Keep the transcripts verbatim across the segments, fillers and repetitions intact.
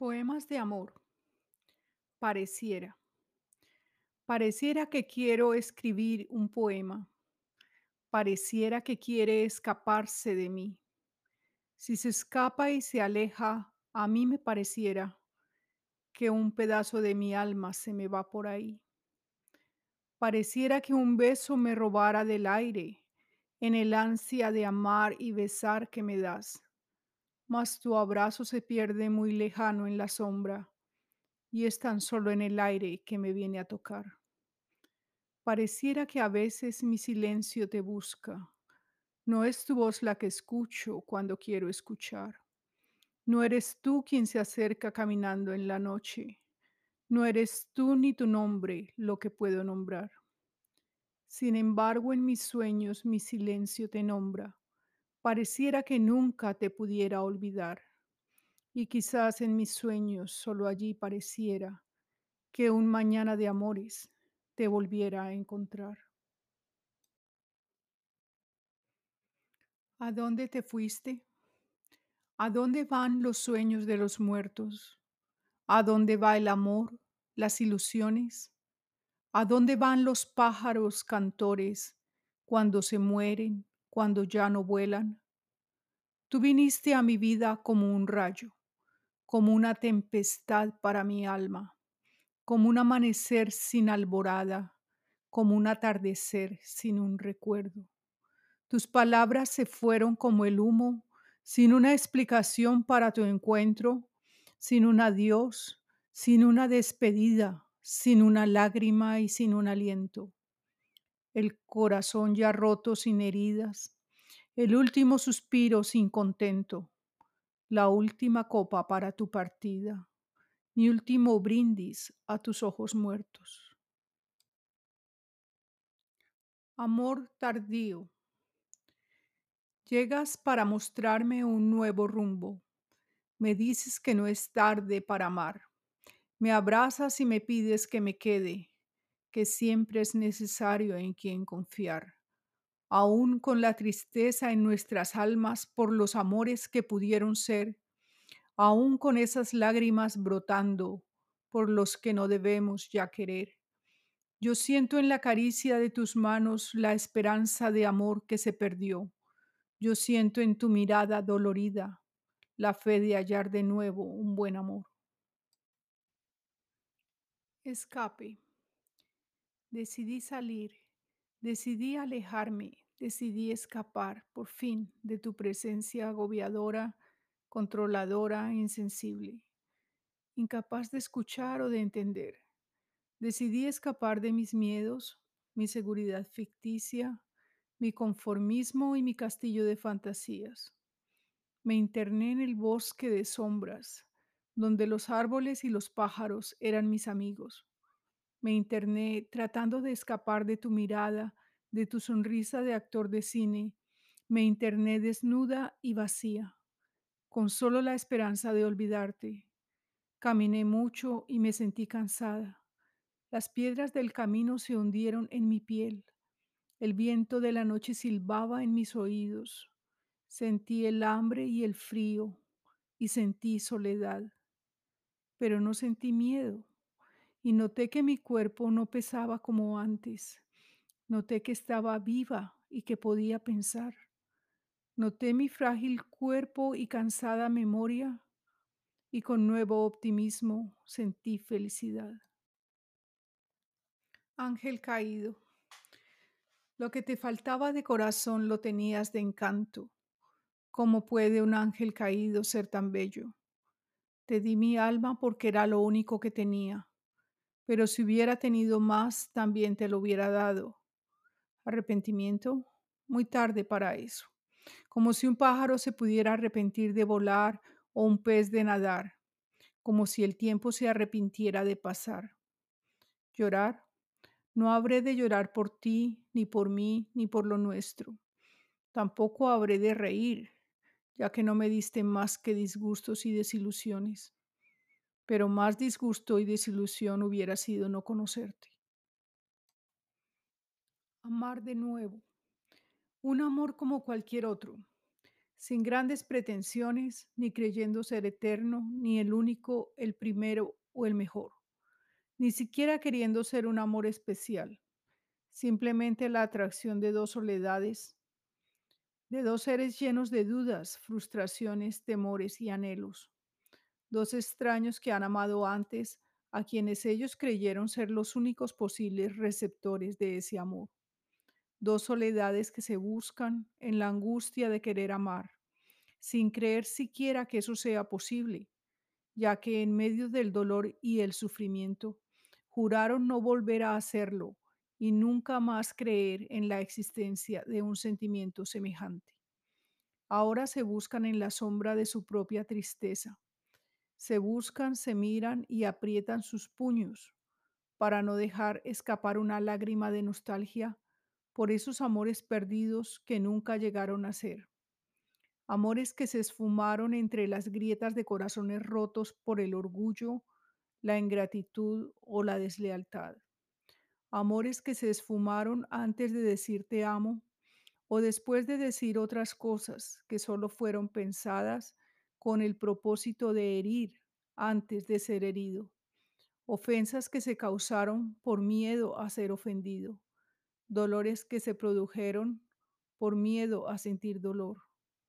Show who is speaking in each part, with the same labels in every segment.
Speaker 1: Poemas de amor. Pareciera. Pareciera que quiero escribir un poema. Pareciera que quiere escaparse de mí. Si se escapa y se aleja, a mí me pareciera que un pedazo de mi alma se me va por ahí. Pareciera que un beso me robara del aire en el ansia de amar y besar que me das. Mas tu abrazo se pierde muy lejano en la sombra y es tan solo en el aire que me viene a tocar. Pareciera que a veces mi silencio te busca. No es tu voz la que escucho cuando quiero escuchar. No eres tú quien se acerca caminando en la noche. No eres tú ni tu nombre lo que puedo nombrar. Sin embargo, en mis sueños mi silencio te nombra. Pareciera que nunca te pudiera olvidar. Y quizás en mis sueños solo allí pareciera que un mañana de amores te volviera a encontrar. ¿A dónde te fuiste? ¿A dónde van los sueños de los muertos? ¿A dónde va el amor, las ilusiones? ¿A dónde van los pájaros cantores cuando se mueren, cuando ya no vuelan? Tú viniste a mi vida como un rayo, como una tempestad para mi alma, como un amanecer sin alborada, como un atardecer sin un recuerdo. Tus palabras se fueron como el humo, sin una explicación para tu encuentro, sin un adiós, sin una despedida, sin una lágrima y sin un aliento. El corazón ya roto sin heridas, el último suspiro sin contento, la última copa para tu partida, mi último brindis a tus ojos muertos. Amor tardío. Llegas para mostrarme un nuevo rumbo. Me dices que no es tarde para amar. Me abrazas y me pides que me quede, que siempre es necesario en quien confiar. Aún con la tristeza en nuestras almas por los amores que pudieron ser, aún con esas lágrimas brotando por los que no debemos ya querer. Yo siento en la caricia de tus manos la esperanza de amor que se perdió. Yo siento en tu mirada dolorida la fe de hallar de nuevo un buen amor. Escape. Decidí salir, decidí alejarme, decidí escapar por fin de tu presencia agobiadora, controladora, insensible, incapaz de escuchar o de entender. Decidí escapar de mis miedos, mi seguridad ficticia, mi conformismo y mi castillo de fantasías. Me interné en el bosque de sombras, donde los árboles y los pájaros eran mis amigos. Me interné tratando de escapar de tu mirada, de tu sonrisa de actor de cine. Me interné desnuda y vacía, con solo la esperanza de olvidarte. Caminé mucho y me sentí cansada. Las piedras del camino se hundieron en mi piel. El viento de la noche silbaba en mis oídos. Sentí el hambre y el frío y sentí soledad, pero no sentí miedo y noté que mi cuerpo no pesaba como antes. Noté que estaba viva y que podía pensar. Noté mi frágil cuerpo y cansada memoria y con nuevo optimismo sentí felicidad. Ángel caído, lo que te faltaba de corazón lo tenías de encanto. ¿Cómo puede un ángel caído ser tan bello? Te di mi alma porque era lo único que tenía, pero si hubiera tenido más, también te lo hubiera dado. ¿Arrepentimiento? Muy tarde para eso. Como si un pájaro se pudiera arrepentir de volar o un pez de nadar, como si el tiempo se arrepintiera de pasar. ¿Llorar? No habré de llorar por ti, ni por mí, ni por lo nuestro. Tampoco habré de reír, ya que no me diste más que disgustos y desilusiones. Pero más disgusto y desilusión hubiera sido no conocerte. Amar de nuevo. Un amor como cualquier otro, sin grandes pretensiones, ni creyendo ser eterno, ni el único, el primero o el mejor, ni siquiera queriendo ser un amor especial, simplemente la atracción de dos soledades, de dos seres llenos de dudas, frustraciones, temores y anhelos, dos extraños que han amado antes, a quienes ellos creyeron ser los únicos posibles receptores de ese amor, dos soledades que se buscan en la angustia de querer amar, sin creer siquiera que eso sea posible, ya que en medio del dolor y el sufrimiento juraron no volver a hacerlo y nunca más creer en la existencia de un sentimiento semejante. Ahora se buscan en la sombra de su propia tristeza. Se buscan, se miran y aprietan sus puños para no dejar escapar una lágrima de nostalgia por esos amores perdidos que nunca llegaron a ser. Amores que se esfumaron entre las grietas de corazones rotos por el orgullo, la ingratitud o la deslealtad. Amores que se esfumaron antes de decir te amo o después de decir otras cosas que solo fueron pensadas con el propósito de herir antes de ser herido. Ofensas que se causaron por miedo a ser ofendido. Dolores que se produjeron por miedo a sentir dolor.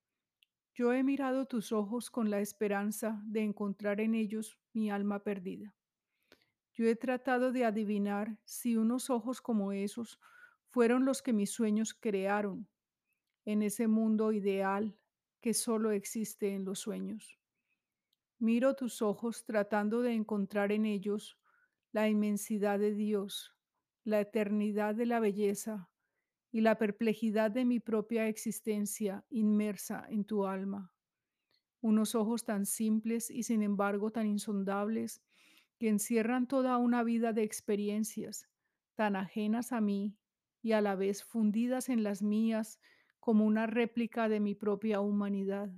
Speaker 1: Yo he mirado tus ojos con la esperanza de encontrar en ellos mi alma perdida. Yo he tratado de adivinar si unos ojos como esos fueron los que mis sueños crearon en ese mundo ideal que solo existe en los sueños. Miro tus ojos tratando de encontrar en ellos la inmensidad de Dios, la eternidad de la belleza y la perplejidad de mi propia existencia inmersa en tu alma. Unos ojos tan simples y sin embargo tan insondables que encierran toda una vida de experiencias tan ajenas a mí y a la vez fundidas en las mías como una réplica de mi propia humanidad.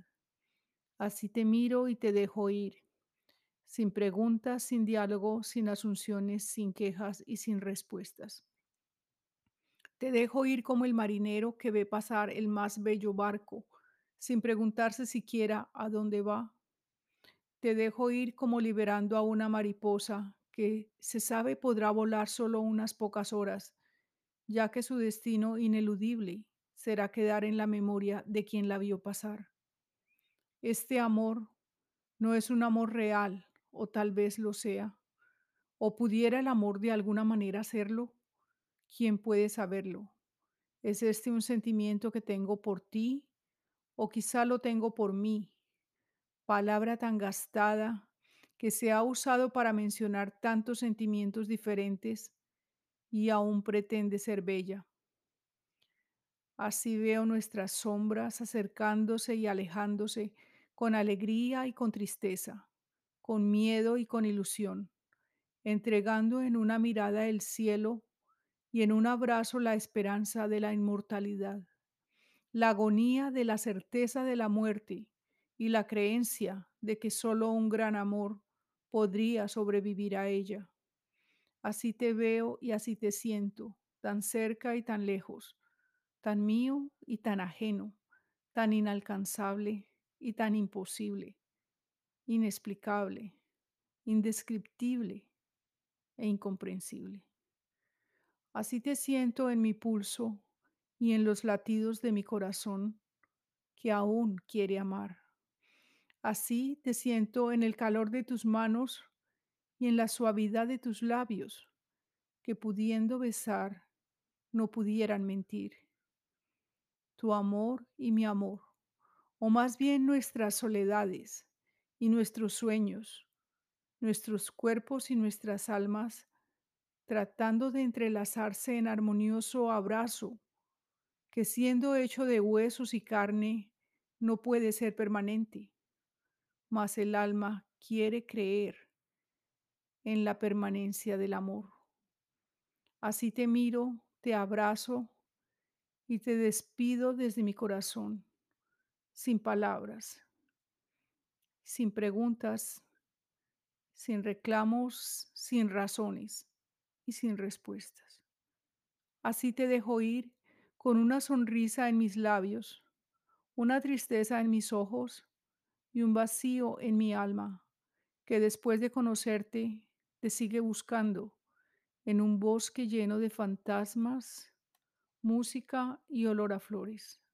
Speaker 1: Así te miro y te dejo ir, sin preguntas, sin diálogo, sin asunciones, sin quejas y sin respuestas. Te dejo ir como el marinero que ve pasar el más bello barco, sin preguntarse siquiera a dónde va. Te dejo ir como liberando a una mariposa que se sabe podrá volar solo unas pocas horas, ya que su destino ineludible será quedar en la memoria de quien la vio pasar. Este amor no es un amor real, o tal vez lo sea, o pudiera el amor de alguna manera serlo. ¿Quién puede saberlo? ¿Es este un sentimiento que tengo por ti, o quizá lo tengo por mí? Palabra tan gastada que se ha usado para mencionar tantos sentimientos diferentes y aún pretende ser bella. Así veo nuestras sombras acercándose y alejándose con alegría y con tristeza, con miedo y con ilusión, entregando en una mirada el cielo y en un abrazo la esperanza de la inmortalidad, la agonía de la certeza de la muerte y la creencia de que solo un gran amor podría sobrevivir a ella. Así te veo y así te siento, tan cerca y tan lejos, tan mío y tan ajeno, tan inalcanzable y tan imposible, inexplicable, indescriptible e incomprensible. Así te siento en mi pulso y en los latidos de mi corazón que aún quiere amar. Así te siento en el calor de tus manos y en la suavidad de tus labios, que pudiendo besar, no pudieran mentir. Tu amor y mi amor, o más bien nuestras soledades y nuestros sueños, nuestros cuerpos y nuestras almas, tratando de entrelazarse en armonioso abrazo, que siendo hecho de huesos y carne, no puede ser permanente, mas el alma quiere creer en la permanencia del amor. Así te miro, te abrazo y te despido desde mi corazón, sin palabras, sin preguntas, sin reclamos, sin razones y sin respuestas. Así te dejo ir con una sonrisa en mis labios, una tristeza en mis ojos y un vacío en mi alma, que después de conocerte te sigue buscando en un bosque lleno de fantasmas, música y olor a flores.